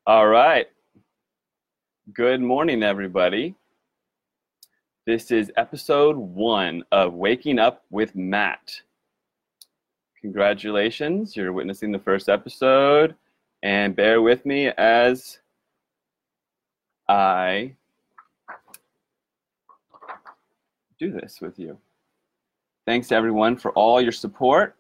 All right. Good morning, everybody. This is episode 1 of Waking Up with Matt. Congratulations, you're witnessing the first episode, and bear with me as I do this with you. Thanks, everyone, for all your support.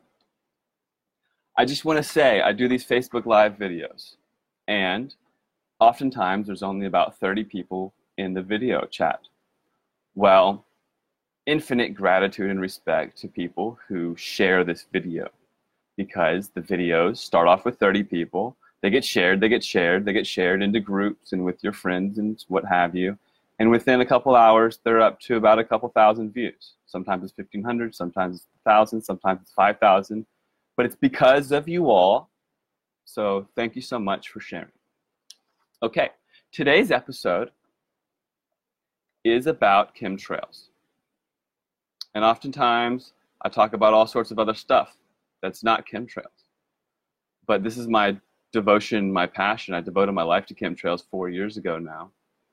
I just want to say I do these Facebook Live videos, and oftentimes there's only about 30 people in the video chat. Well, infinite gratitude and respect to people who share this video, because the videos start off with 30 people, they get shared into groups and with your friends and what have you, and within a couple hours they're up to about a couple thousand views. Sometimes it's 1,500, sometimes it's 1,000, sometimes it's 5,000, but it's because of you all, so thank you so much for sharing. Okay, today's episode is about chemtrails. And oftentimes I talk about all sorts of other stuff that's not chemtrails. But this is my devotion, my passion. I devoted my life to chemtrails 4 years ago now.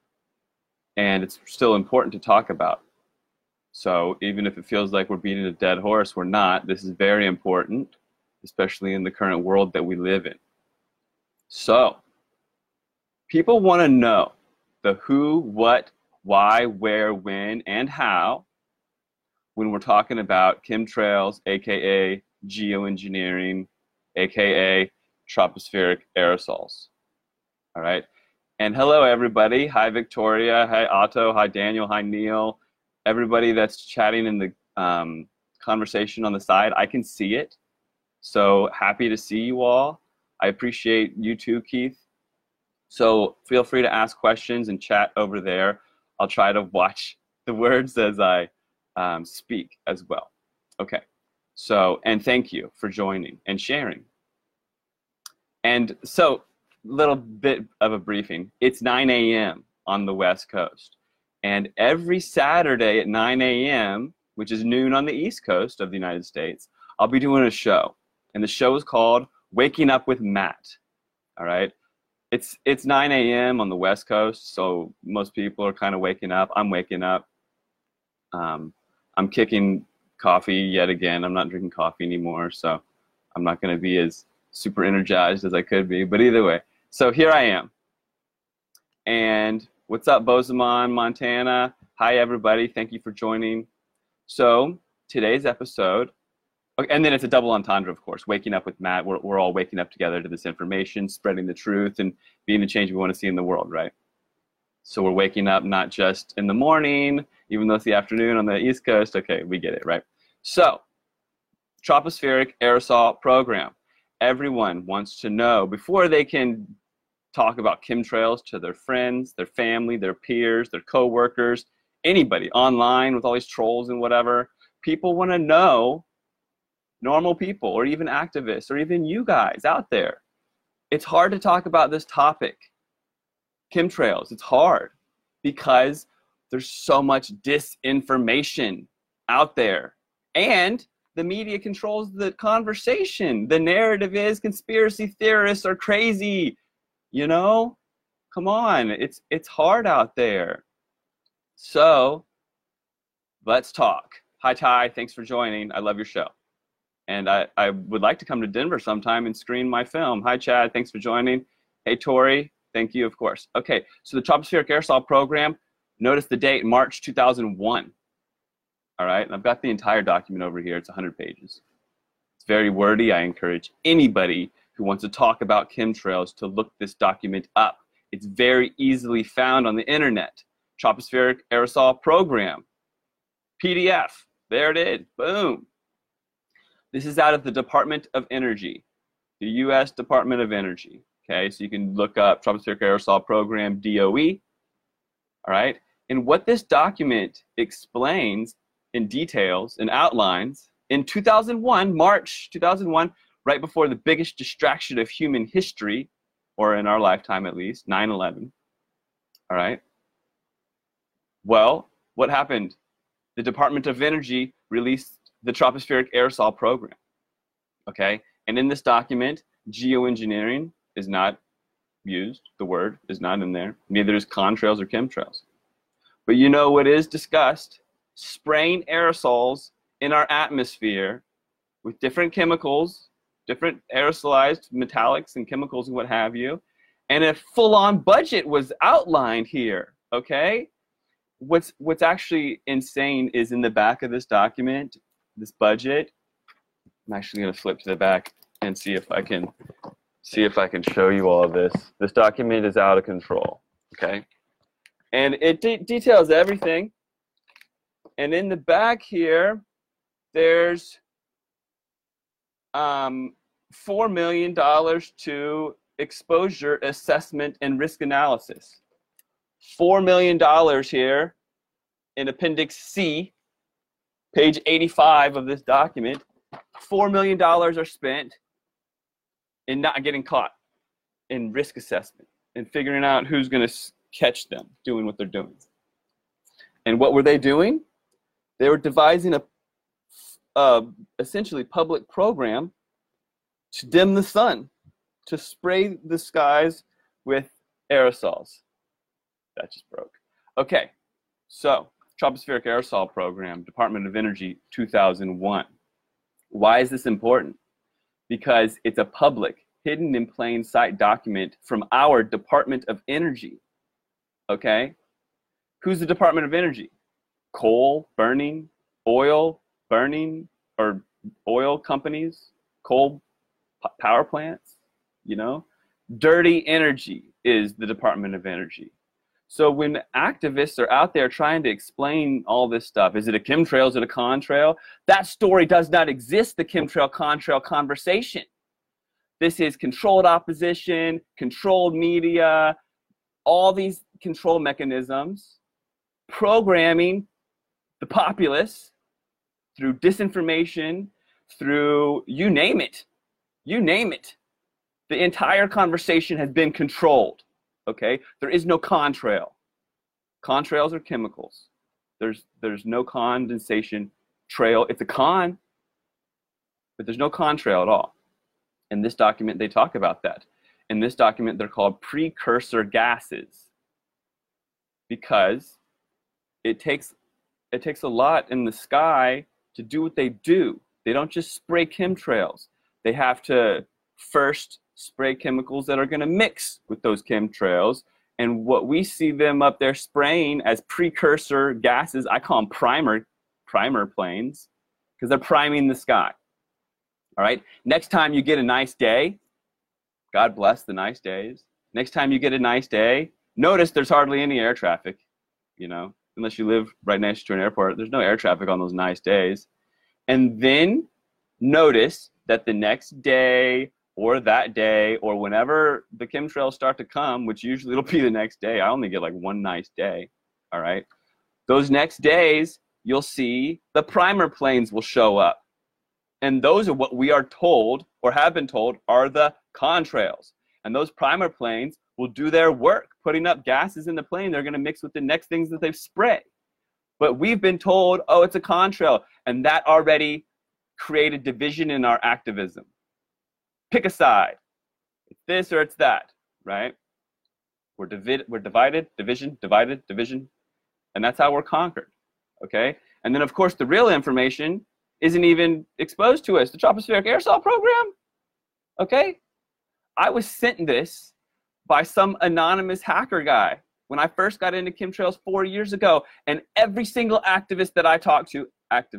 And it's still important to talk about. So even if it feels like we're beating a dead horse, we're not. This is very important, especially in the current world that we live in. So, people want to know the who, what, why, where, when, and how when we're talking about chemtrails, aka geoengineering, aka tropospheric aerosols. All right? And hello, everybody. Hi, Victoria. Hi, Otto. Hi, Daniel. Hi, Neil. Everybody that's chatting in the conversation on the side, I can see it. So happy to see you all. I appreciate you too, Keith. So feel free to ask questions and chat over there. I'll try to watch the words as I speak as well. Okay, so, and thank you for joining and sharing. And so, little bit of a briefing. It's 9 a.m. on the West Coast. And every Saturday at 9 a.m., which is noon on the East Coast of the United States, I'll be doing a show. And the show is called Waking Up with Matt. All right? It's 9 a.m. on the West Coast, so most people are kind of waking up. I'm waking up. I'm kicking coffee yet again. I'm not drinking coffee anymore, so I'm not going to be as super energized as I could be. But either way, so here I am. And what's up, Bozeman, Montana? Hi, everybody. Thank you for joining. So today's episode, and then it's a double entendre, of course. Waking up with Matt. We're all waking up together to this information, spreading the truth, and being the change we want to see in the world, right? So we're waking up not just in the morning, even though it's the afternoon on the East Coast. Okay, we get it, right? So, tropospheric aerosol program. Everyone wants to know, before they can talk about chemtrails to their friends, their family, their peers, their coworkers, anybody online with all these trolls and whatever, people want to know, normal people or even activists or even you guys out there. It's hard to talk about this topic, chemtrails. It's hard because there's so much disinformation out there, and the media controls the conversation. The narrative is conspiracy theorists are crazy. You know, come on, it's hard out there. So let's talk. Hi, Ty, thanks for joining. I love your show. And I would like to come to Denver sometime and screen my film. Hi, Chad. Thanks for joining. Hey, Tori. Thank you, of course. Okay, so the Tropospheric Aerosol Program, notice the date, March 2001. All right, and I've got the entire document over here. It's 100 pages. It's very wordy. I encourage anybody who wants to talk about chemtrails to look this document up. It's very easily found on the internet. Tropospheric Aerosol Program. PDF. There it is. Boom. This is out of the Department of Energy, the U.S. Department of Energy. Okay, so you can look up Tropospheric Aerosol Program, DOE. All right, and what this document explains in details and outlines in 2001, March 2001, right before the biggest distraction of human history, or in our lifetime at least, 9/11. All right. Well, what happened? The Department of Energy released the Tropospheric Aerosol Program. Okay, and in this document, geoengineering is not used. The word is not in there. Neither is contrails or chemtrails. But you know what is discussed? Spraying aerosols in our atmosphere with different chemicals, different aerosolized metallics and chemicals and what have you. And a full-on budget was outlined here, okay? What's actually insane is in the back of this document, this budget. I'm actually going to flip to the back and see if I can show you all of this. This document is out of control, okay? And it details everything. And in the back here, there's $4 million to exposure assessment and risk analysis. $4 million here in Appendix C, page 85 of this document. $4 million are spent in not getting caught in risk assessment and figuring out who's going to catch them doing what they're doing. And what were they doing? They were devising a essentially public program to dim the sun, to spray the skies with aerosols. That just broke. Okay, so Tropospheric Aerosol Program, Department of Energy, 2001. Why is this important? Because it's a public, hidden in plain sight document from our Department of Energy. Okay? Who's the Department of Energy? Coal burning, oil burning, or oil companies, coal power plants, you know? Dirty energy is the Department of Energy. So when activists are out there trying to explain all this stuff, is it a chemtrail, is it a contrail? That story does not exist, the chemtrail-contrail conversation. This is controlled opposition, controlled media, all these control mechanisms, programming the populace through disinformation, through you name it. You name it. The entire conversation has been controlled. Okay? There is no contrail. Contrails are chemicals. There's no condensation trail. It's a con, but there's no contrail at all. In this document, they talk about that. In this document, they're called precursor gases because it takes a lot in the sky to do what they do. They don't just spray chemtrails. They have to first spray chemicals that are going to mix with those chemtrails. And what we see them up there spraying as precursor gases, I call them primer planes, because they're priming the sky. All right? Next time you get a nice day, God bless the nice days. Next time you get a nice day, notice there's hardly any air traffic, you know, unless you live right next to an airport. There's no air traffic on those nice days. And then notice that the next day or that day or whenever the chemtrails start to come, which usually it'll be the next day. I only get like one nice day, all right? Those next days, you'll see the primer planes will show up. And those are what we are told or have been told are the contrails. And those primer planes will do their work, putting up gases in the plane. They're going to mix with the next things that they spray. But we've been told, oh, it's a contrail. And that already created division in our activism. Pick a side. It's this or it's that, right? We're divided, division, divided, division. And that's how we're conquered, okay? And then, of course, the real information isn't even exposed to us. The Tropospheric Aerosol Program, okay? I was sent this by some anonymous hacker guy when I first got into chemtrails 4 years ago. And every single activist that I talked to,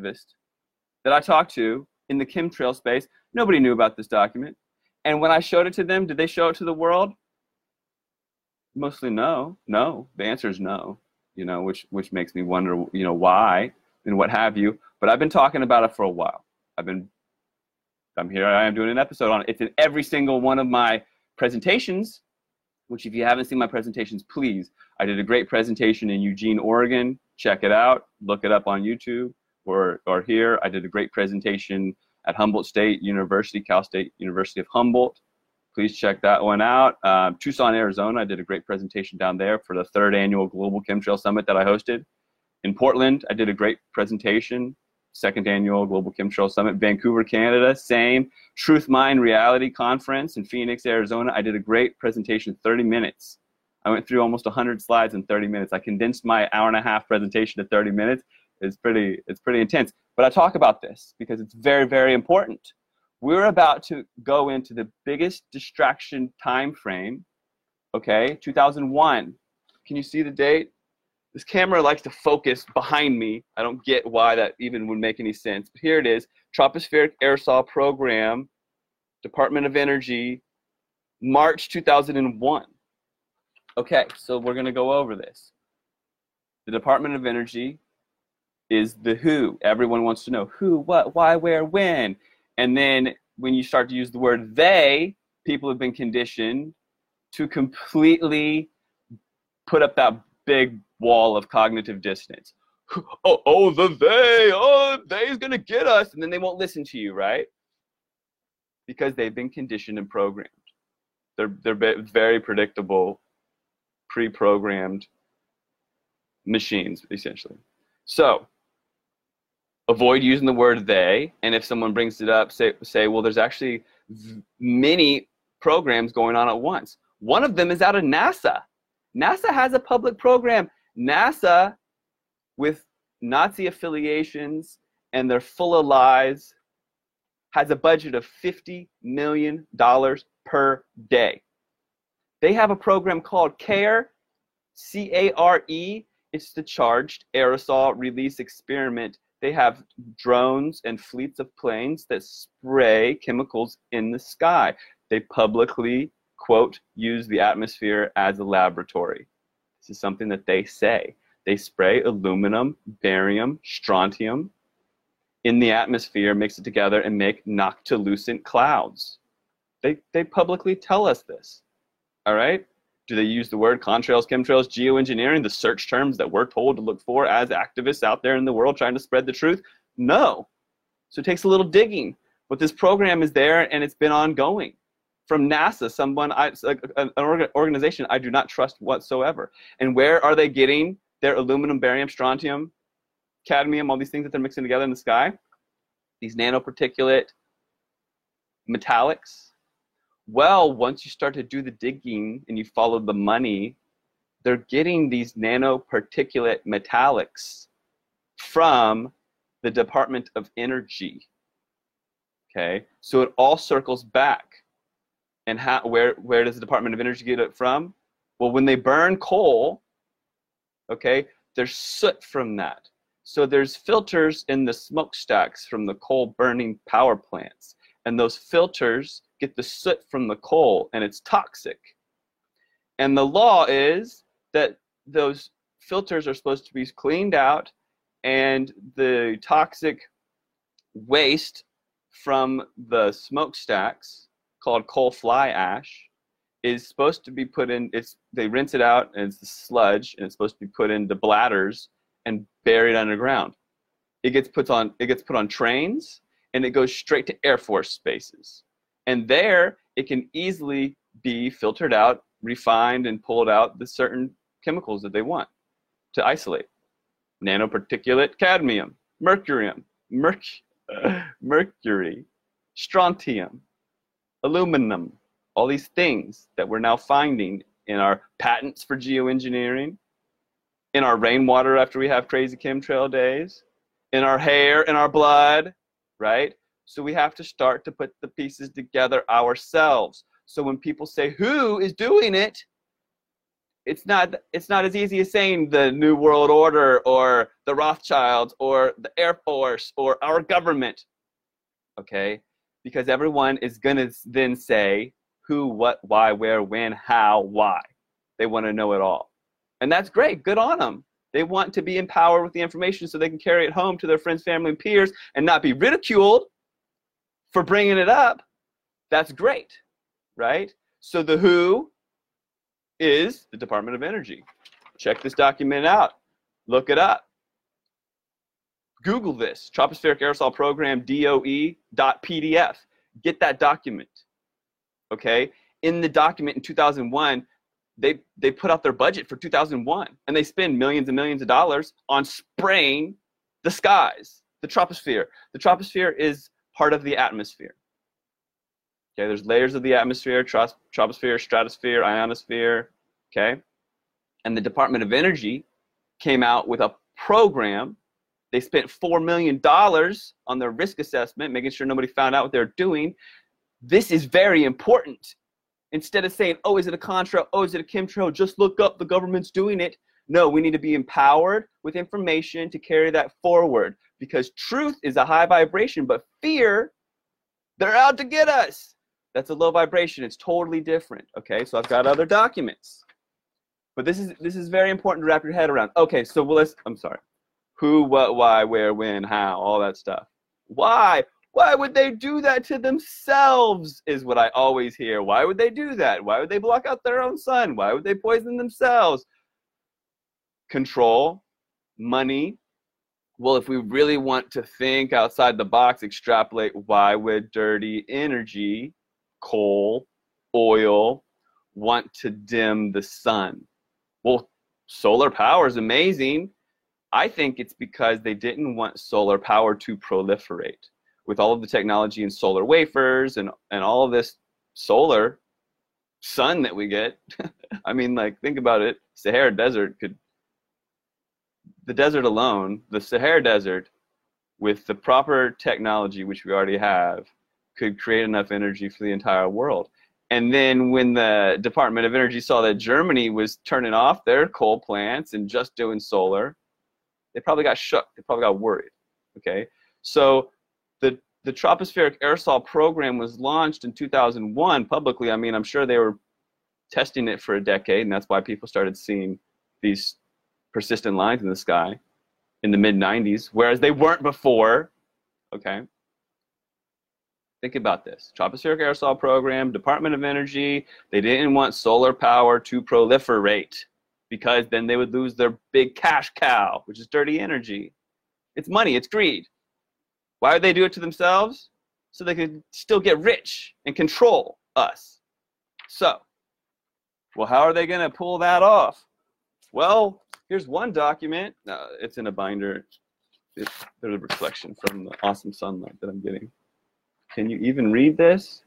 in the chemtrail space, nobody knew about this document. And when I showed it to them, did they show it to the world? Mostly no. No. The answer is no, you know, which makes me wonder, you know, why and what have you. But I've been talking about it for a while. I'm here, I am doing an episode on it. It's in every single one of my presentations, which if you haven't seen my presentations, please. I did a great presentation in Eugene, Oregon. Check it out. Look it up on YouTube or here. I did a great presentation at Humboldt State University, Cal State University of Humboldt. Please check that one out. Tucson, Arizona, I did a great presentation down there for the 3rd annual Global Chemtrail Summit that I hosted. In Portland, I did a great presentation second annual Global Chemtrail Summit. Vancouver, Canada, same. Truth Mind Reality Conference in Phoenix, Arizona. I did a great presentation, 30 minutes. I went through almost 100 slides in 30 minutes. I condensed my hour-and-a-half presentation to 30 minutes. It's pretty intense. But I talk about this because it's very, very important. We're about to go into the biggest distraction time frame, okay, 2001. Can you see the date? This camera likes to focus behind me. I don't get why that even would make any sense. But here it is, Tropospheric Aerosol Program, Department of Energy, March 2001. Okay, so we're going to go over this. The Department of Energy is the who. Everyone wants to know who, what, why, where, when. And then when you start to use the word they, people have been conditioned to completely put up that big wall of cognitive dissonance. They's going to get us. And then they won't listen to you, right? Because they've been conditioned and programmed. They're very predictable, pre-programmed machines, essentially. So avoid using the word they, and if someone brings it up, say, well, there's actually many programs going on at once. One of them is out of NASA. NASA has a public program. NASA, with Nazi affiliations, and they're full of lies, has a budget of $50 million per day. They have a program called CARE, C-A-R-E. It's the Charged Aerosol Release Experiment. They have drones and fleets of planes that spray chemicals in the sky. They publicly, quote, use the atmosphere as a laboratory. This is something that they say. They spray aluminum, barium, strontium in the atmosphere, mix it together, and make noctilucent clouds. They publicly tell us this. All right? Do they use the word contrails, chemtrails, geoengineering, the search terms that we're told to look for as activists out there in the world trying to spread the truth? No. So it takes a little digging. But this program is there, and it's been ongoing. From NASA, an organization I do not trust whatsoever. And where are they getting their aluminum, barium, strontium, cadmium, all these things that they're mixing together in the sky? These nanoparticulate metallics. Well, once you start to do the digging and you follow the money, they're getting these nanoparticulate metallics from the Department of Energy. Okay, so it all circles back. And where does the Department of Energy get it from? Well, when they burn coal, okay, there's soot from that. So there's filters in the smokestacks from the coal burning power plants. And those filters get the soot from the coal, and it's toxic. And the law is that those filters are supposed to be cleaned out, and the toxic waste from the smokestacks, called coal fly ash, is supposed to be put in, they rinse it out, and it's the sludge, and it's supposed to be put into bladders and buried underground. It gets put on trains, and it goes straight to Air Force bases. And there, it can easily be filtered out, refined, and pulled out the certain chemicals that they want to isolate. Nanoparticulate cadmium, mercury, strontium, aluminum, all these things that we're now finding in our patents for geoengineering, in our rainwater after we have crazy chemtrail days, in our hair, in our blood, right? So we have to start to put the pieces together ourselves. So when people say, who is doing it? It's not as easy as saying the New World Order or the Rothschilds or the Air Force or our government, okay? Because everyone is going to then say who, what, why, where, when, how, why. They want to know it all. And that's great. Good on them. They want to be empowered with the information so they can carry it home to their friends, family, and peers and not be ridiculed for bringing it up. That's great, right? So the who is the Department of Energy. Check this document out. Look it up. Google this, Tropospheric Aerosol Program, DOE.pdf. Get that document, okay? In the document in 2001, they put out their budget for 2001, and they spend millions and millions of dollars on spraying the skies The troposphere. The troposphere is part of the atmosphere. Okay, there's layers of the atmosphere, troposphere, stratosphere, ionosphere, okay? And the Department of Energy came out with a program. They spent $4 million on their risk assessment, making sure nobody found out what they're doing. This is very important. Instead of saying, oh, is it a contrail? Oh, is it a chemtrail? Just look up, the government's doing it. No, we need to be empowered with information to carry that forward, because truth is a high vibration, but fear, they're out to get us. That's a low vibration. It's totally different. Okay, so I've got other documents. But this is very important to wrap your head around. Okay, so I'm sorry. Who, what, why, where, when, how, all that stuff. Why? Why would they do that to themselves is what I always hear. Why would they do that? Why would they block out their own sun? Why would they poison themselves? Control, money. Well, if we really want to think outside the box, extrapolate, why would dirty energy, coal, oil, want to dim the sun? Well, solar power is amazing. I think it's because they didn't want solar power to proliferate. With all of the technology in solar wafers and all of this solar sun that we get, I mean, like, think about it. Sahara Desert the desert alone, the Sahara Desert, with the proper technology, which we already have, could create enough energy for the entire world. And then when the Department of Energy saw that Germany was turning off their coal plants and just doing solar, they probably got shook. They probably got worried. Okay, so the tropospheric aerosol program was launched in 2001 publicly. I mean, I'm sure they were testing it for a decade, and that's why people started seeing these persistent lines in the sky in the mid-90s, whereas they weren't before. Okay, think about this. Tropospheric aerosol program, Department of Energy, they didn't want solar power to proliferate because then they would lose their big cash cow, which is dirty energy. It's money, it's greed. Why would they do it to themselves? So they could still get rich and control us. So, well, how are they going to pull that off? Well, here's one document. It's in a binder. There's a reflection from the awesome sunlight that I'm getting. Can you even read this?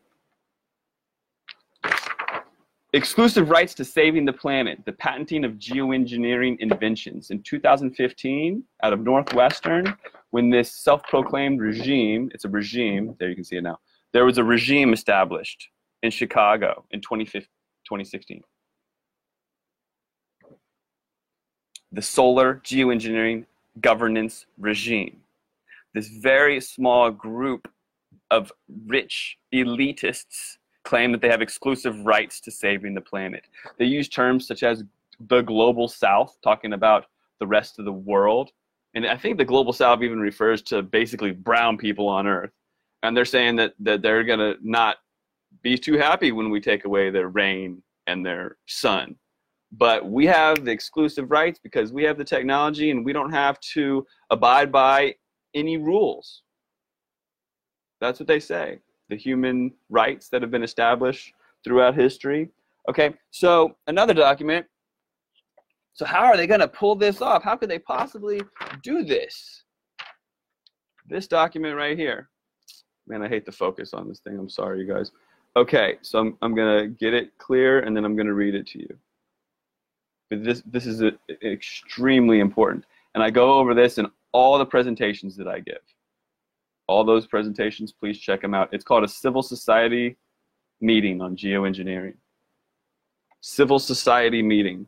Exclusive rights to saving the planet, the patenting of geoengineering inventions. In 2015, out of Northwestern, when this self-proclaimed regime, it's a regime, there you can see it now, there was a regime established in Chicago in 2016. The Solar Geoengineering Governance Regime. This very small group of rich elitists claim that they have exclusive rights to saving the planet. They use terms such as the global south, talking about the rest of the world. And I think the global south even refers to basically brown people on Earth. And they're saying that they're going to not be too happy when we take away their rain and their sun. But we have the exclusive rights because we have the technology and we don't have to abide by any rules. That's what they say. The human rights that have been established throughout history. Okay, so another document. So how are they going to pull this off? How could they possibly do this? This document right here. Man, I hate the focus on this thing. I'm sorry, you guys. Okay, so I'm going to get it clear, and then I'm going to read it to you. But this is extremely important. And I go over this in all the presentations that I give. All those presentations, please check them out. It's called a civil society meeting on geoengineering. Civil society meeting.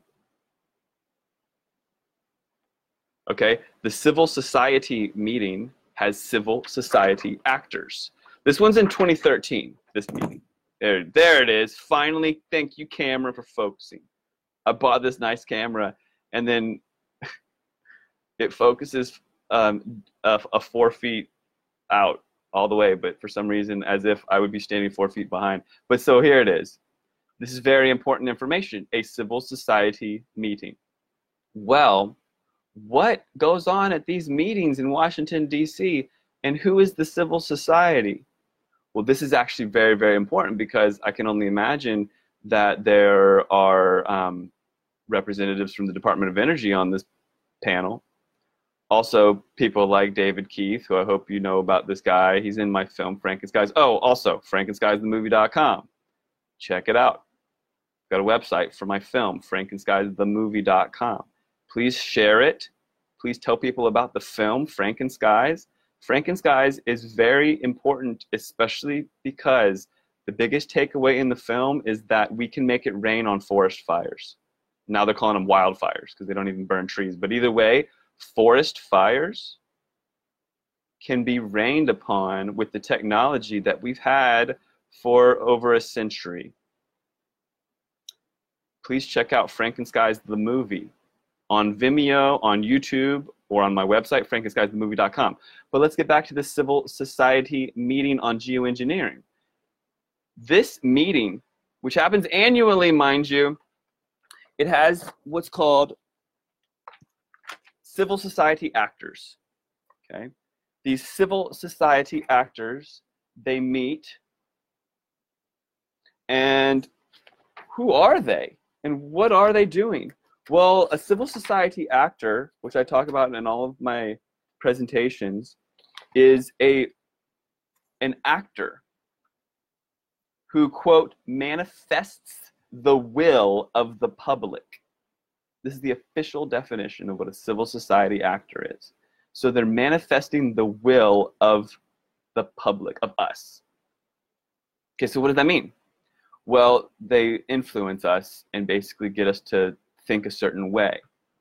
Okay, the civil society meeting has civil society actors. This one's in 2013, this meeting. There it is. Finally, thank you, camera, for focusing. I bought this nice camera, and then it focuses 4 feet out all the way, but for some reason, as if I would be standing 4 feet behind. But so here it is. This is very important information, a civil society meeting. Well, what goes on at these meetings in Washington, D.C., and who is the civil society? Well, this is actually very, very important because I can only imagine that there are representatives from the Department of Energy on this panel. Also, people like David Keith, who I hope you know about this guy. He's in my film, Frankenskies. Oh, also, FrankenskiesTheMovie.com. Check it out. I've got a website for my film, FrankenskiesTheMovie.com. Please share it. Please tell people about the film, Frankenskies. Frankenskies is very important, especially because the biggest takeaway in the film is that we can make it rain on forest fires. Now they're calling them wildfires because they don't even burn trees. But either way, forest fires can be rained upon with the technology that we've had for over a century. Please check out Frankenskies the Movie on Vimeo, on YouTube, or on my website, FrankenskiesTheMovie.com. But let's get back to the Civil Society meeting on geoengineering. This meeting, which happens annually, mind you, it has what's called civil society actors. Okay? These civil society actors, they meet, and who are they? And what are they doing? Well, a civil society actor, which I talk about in all of my presentations, is an actor who, quote, manifests the will of the public. This is the official definition of what a civil society actor is. So they're manifesting the will of the public, of us. Okay, so what does that mean? Well, they influence us and basically get us to think a certain way.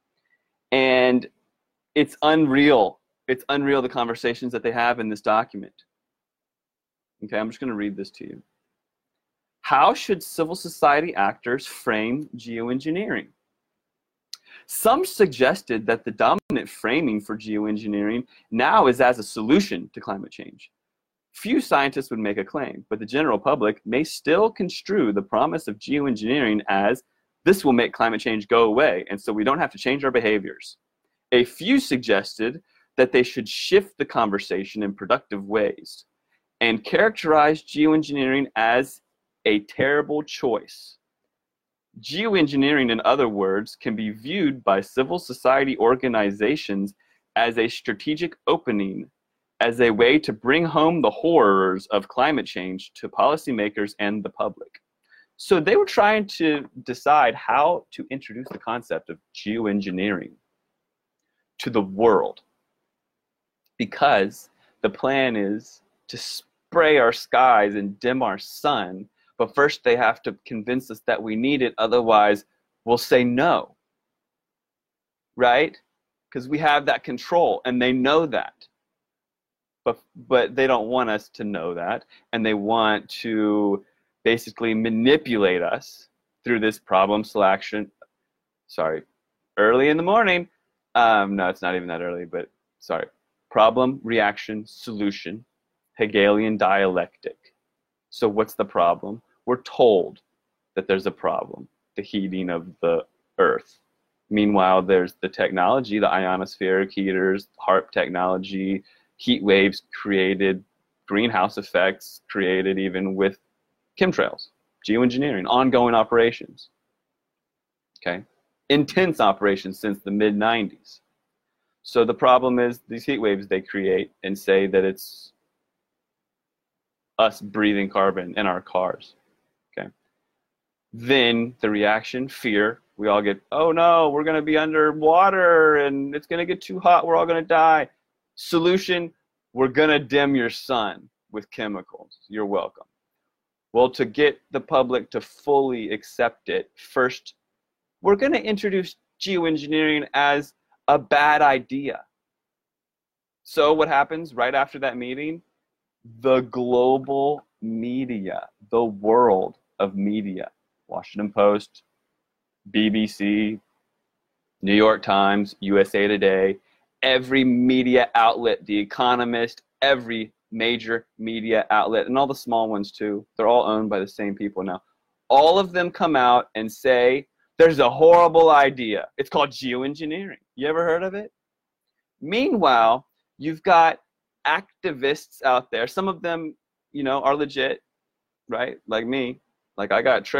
And it's unreal. It's unreal, the conversations that they have in this document. Okay, I'm just going to read this to you. How should civil society actors frame geoengineering? Some suggested that the dominant framing for geoengineering now is as a solution to climate change. Few scientists would make a claim, but the general public may still construe the promise of geoengineering as this will make climate change go away, and so we don't have to change our behaviors. A few suggested that they should shift the conversation in productive ways and characterize geoengineering as a terrible choice. Geoengineering, in other words, can be viewed by civil society organizations as a strategic opening, as a way to bring home the horrors of climate change to policymakers and the public. So they were trying to decide how to introduce the concept of geoengineering to the world, because the plan is to spray our skies and dim our sun, but first they have to convince us that we need it, otherwise we'll say no, right? Because we have that control, and they know that. But they don't want us to know that, and they want to basically manipulate us through this problem selection. Sorry, early in the morning. No, it's not even that early, but sorry. Problem, reaction, solution, Hegelian dialectic. So what's the problem? We're told that there's a problem, the heating of the earth. Meanwhile, there's the technology, the ionospheric heaters, HAARP technology, heat waves created, greenhouse effects created even with chemtrails, geoengineering, ongoing operations. Okay? Intense operations since the mid-90s. So the problem is these heat waves they create and say that it's us breathing carbon in our cars. Okay? Then the reaction, fear, we all get, oh no, we're going to be underwater and it's going to get too hot, we're all going to die. Solution, we're going to dim your sun with chemicals. You're welcome. Well, to get the public to fully accept it, first, we're going to introduce geoengineering as a bad idea. So what happens right after that meeting? The global media, the world of media, Washington Post, BBC, New York Times, USA Today, every media outlet, The Economist, every major media outlet, and all the small ones too, they're all owned by the same people now. All of them come out and say, there's a horrible idea. It's called geoengineering. You ever heard of it? Meanwhile, you've got activists out there. Some of them, you know, are legit, right? Like me. Like I got tricked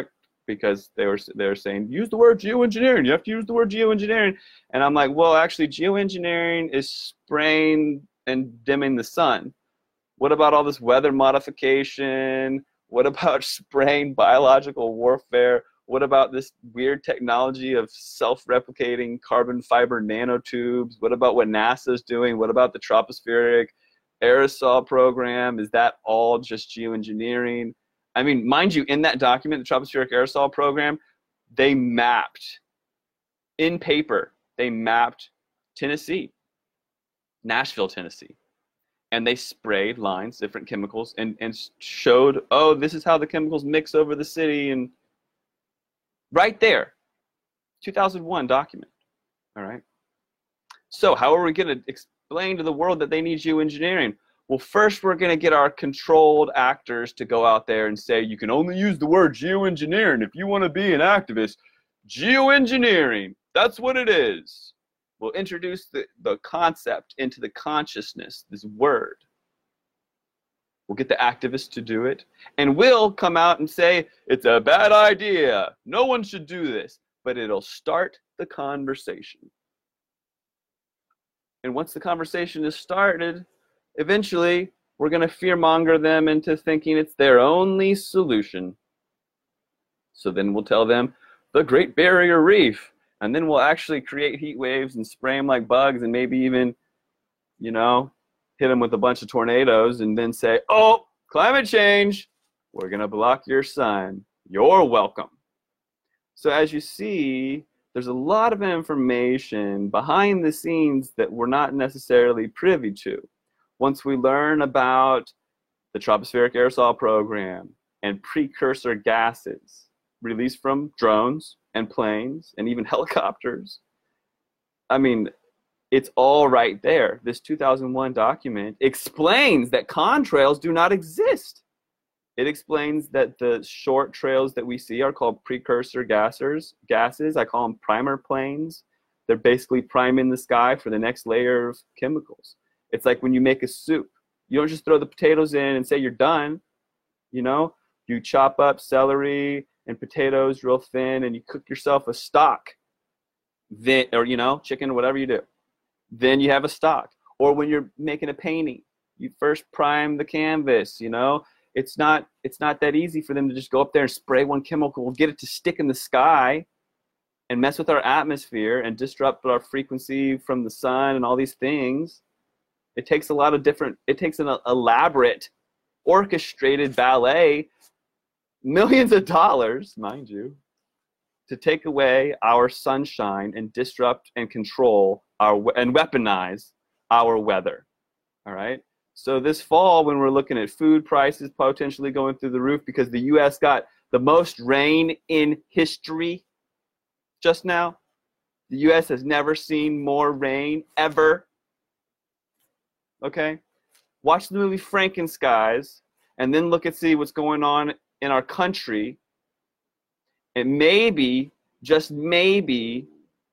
because they were saying, use the word geoengineering. You have to use the word geoengineering. And I'm like, well, actually, geoengineering is spraying and dimming the sun. What about all this weather modification? What about spraying biological warfare? What about this weird technology of self-replicating carbon fiber nanotubes? What about what NASA's doing? What about the tropospheric aerosol program? Is that all just geoengineering? I mean, mind you, in that document, the tropospheric aerosol program, they mapped, in paper, they mapped Tennessee, Nashville, Tennessee. And they sprayed lines, different chemicals, and showed, oh, this is how the chemicals mix over the city. And right there, 2001 document, all right? So how are we going to explain to the world that they need geoengineering? Well, first we're going to get our controlled actors to go out there and say, you can only use the word geoengineering if you want to be an activist. Geoengineering, that's what it is. We'll introduce the concept into the consciousness, this word. We'll get the activists to do it. And we'll come out and say, it's a bad idea. No one should do this. But it'll start the conversation. And once the conversation is started, eventually we're going to fearmonger them into thinking it's their only solution. So then we'll tell them, the Great Barrier Reef. And then we'll actually create heat waves and spray them like bugs and maybe even, you know, hit them with a bunch of tornadoes and then say, oh, climate change, we're going to block your sun. You're welcome. So as you see, there's a lot of information behind the scenes that we're not necessarily privy to. Once we learn about the tropospheric aerosol program and precursor gases released from drones and planes and even helicopters, I mean, it's all right there. This 2001 document explains that contrails do not exist. It explains that the short trails that we see are called precursor gases. I call them primer planes. They're basically priming the sky for the next layer of chemicals. It's like when you make a soup. You don't just throw the potatoes in and say you're done. You know, you chop up celery and potatoes real thin and you cook yourself a stock. Then, or, you know, chicken, whatever you do. Then you have a stock. Or when you're making a painting, you first prime the canvas, you know. It's not that easy for them to just go up there and spray one chemical, get it to stick in the sky and mess with our atmosphere and disrupt our frequency from the sun and all these things. It takes a lot of different, it takes an elaborate, orchestrated ballet, millions of dollars, mind you, to take away our sunshine and disrupt and control and weaponize our weather, all right? So this fall, when we're looking at food prices potentially going through the roof because the U.S. got the most rain in history just now, the U.S. has never seen more rain ever, okay? Watch the movie Frankenskies and then look and see what's going on in our country, and maybe, just maybe,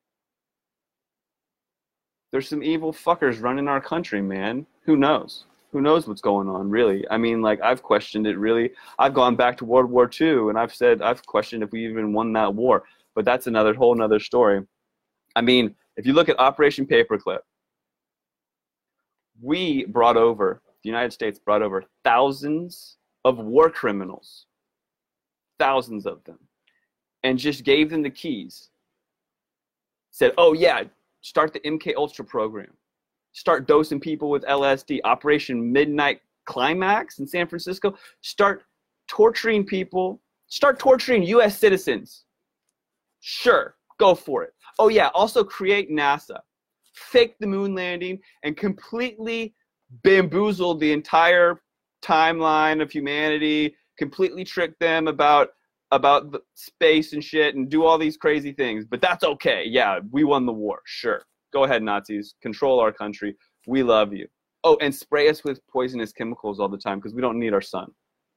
there's some evil fuckers running our country, man. Who knows? Who knows what's going on, really? I mean, like, I've questioned it, really. I've gone back to World War II, and I've questioned if we even won that war. But that's another whole nother story. I mean, if you look at Operation Paperclip, the United States brought over thousands of war criminals, thousands of them, and just gave them the keys. Said, oh yeah, start the MK Ultra program. Start dosing people with LSD. Operation Midnight Climax in San Francisco. Start torturing people. Start torturing U.S. citizens. Sure, go for it. Oh yeah, also create NASA. Fake the moon landing and completely bamboozle the entire timeline of humanity. Completely trick them about the space and shit and do all these crazy things. But that's okay. Yeah, we won the war. Sure. Go ahead, Nazis. Control our country. We love you. Oh, and spray us with poisonous chemicals all the time because we don't need our sun.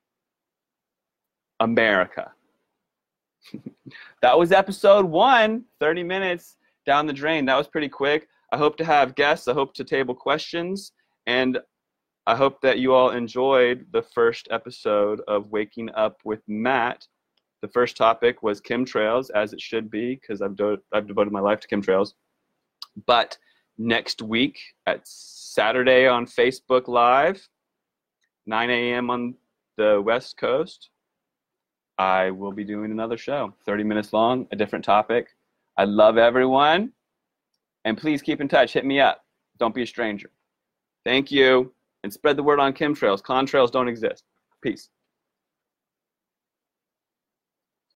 America. That was episode 1, 30 minutes down the drain. That was pretty quick. I hope to have guests. I hope to table questions. And I hope that you all enjoyed the first episode of Waking Up with Matt. The first topic was chemtrails, as it should be, because I've devoted my life to chemtrails. But next week at Saturday on Facebook Live, 9 a.m. on the West Coast, I will be doing another show, 30 minutes long, a different topic. I love everyone, and please keep in touch. Hit me up. Don't be a stranger. Thank you, and spread the word on chemtrails. Contrails don't exist. Peace.